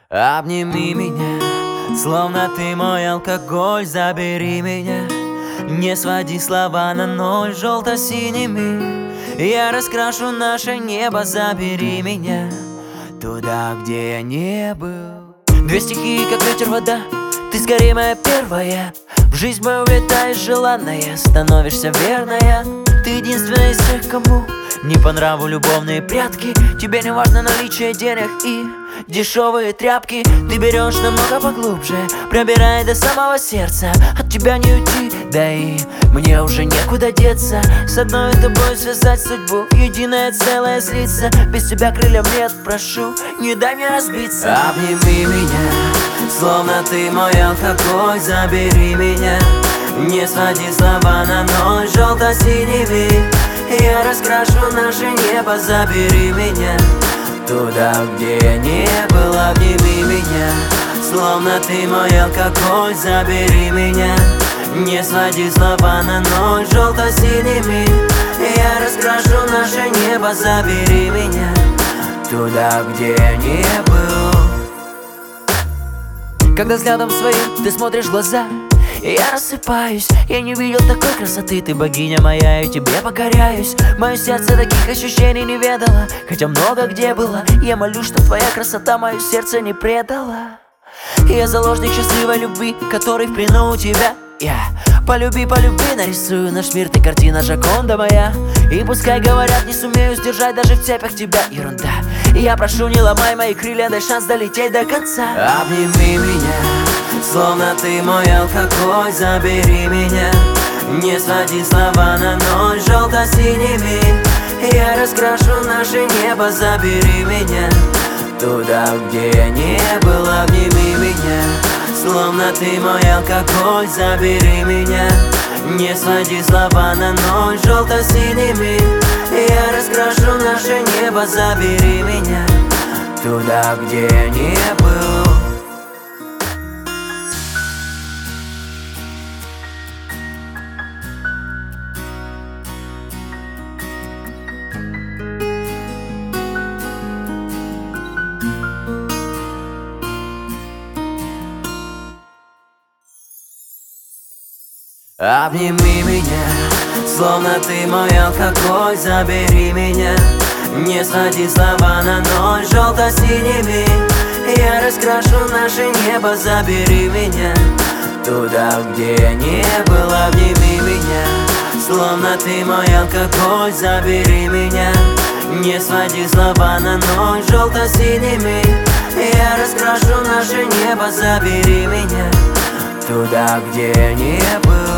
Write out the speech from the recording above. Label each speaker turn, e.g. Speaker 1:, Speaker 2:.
Speaker 1: Обними меня, словно ты мой алкоголь, забери меня. Не своди слова на ноль желто-синими. Я раскрашу наше небо, забери меня туда, где я не был. Две стихии, как ветер, вода. Ты скорее моя первая. В жизнь мою влетаешь желанная, становишься верная. Ты единственная из тех, кому не по нраву любовные прятки. Тебе не важно наличие денег и дешевые тряпки. Ты берешь намного поглубже, пробирая до самого сердца. От тебя не уйти, да и мне уже некуда деться. С одной тобой связать судьбу, единое целое слиться. Без тебя крыльев нет, прошу, не дай мне разбиться. Обними меня, словно ты мой алкоголь, забери меня. Не своди слова на ноль желто-синими. Я раскрашу наше небо, забери меня туда, где я не был. Обними меня, словно ты мой алкоголь, забери меня. Не своди слова на ноль желто-синими. Я раскрашу наше небо, забери меня туда, где я не был. Когда взглядом своим ты смотришь в глаза, я рассыпаюсь, я не видел такой красоты. Ты богиня моя, и тебе покоряюсь. Мое сердце таких ощущений не ведало, хотя много где было. Я молюсь, что твоя красота мое сердце не предала. Я заложник счастливой любви, который в плену у тебя. Полюби, нарисую наш мир, ты картина Джоконда моя. И пускай говорят, не сумею сдержать даже в цепях тебя, ерунда. Я прошу, не ломай мои крылья, дай шанс долететь до конца. Обними меня, словно ты мой алкоголь, забери меня. Не своди слова на ноль желто-синими. Я раскрашу наше небо, забери меня туда, где я не был. Обними меня, словно ты мой алкоголь, забери меня. Не своди слова на ноль желто-синими. Я раскрашу наше небо, забери меня туда, где я не был. Обними меня, словно ты мой алкоголь, забери меня. Не своди слова на ноль желто-синими. Я раскрашу наше небо, забери меня туда, где я не был. Обними меня, словно ты мой алкоголь, забери меня. Не своди слова на ноль желто-синими. Я раскрашу наше небо, забери меня туда, где я не был.